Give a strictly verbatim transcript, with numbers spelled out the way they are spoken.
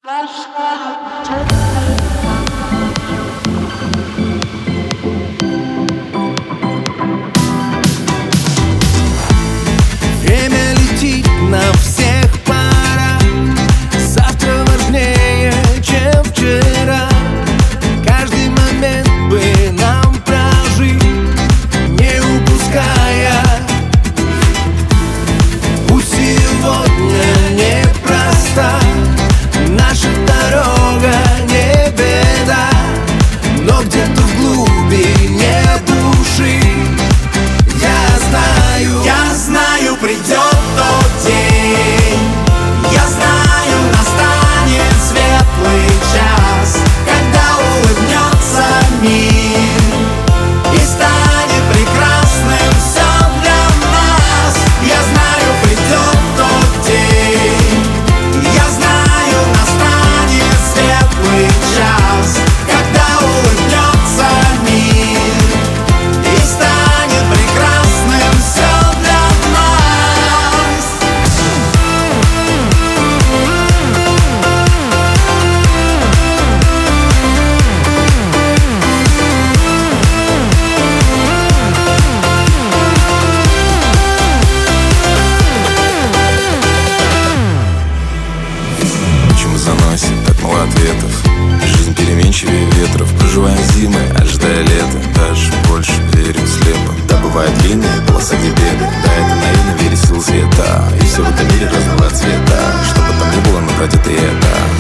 Время летит на всех парах. Завтра важнее, чем вчера. Каждый момент бы нам прожить, не упуская. Пусть сегодня непроста наша дорога, не беда, но где-то в глубине души я знаю, я знаю, придет тот день. Я знаю, настанет светлый час, когда улыбнется мир и станет прекрасным все для нас. Я знаю, придет тот день. Я знаю, настанет светлый час, когда улыбнется мир и станет прекрасным все для нас. Почему заносит так мало ответов? Жизнь переменчивее ветров. Проживаем зимы, ожидая лета. Даже больше верю слепо. Да, бывает длинная полоса, где беды. Да, это наивно верить в силу света. И все в этом мире разного цвета. Что бы там ни было, мы пройдет и это.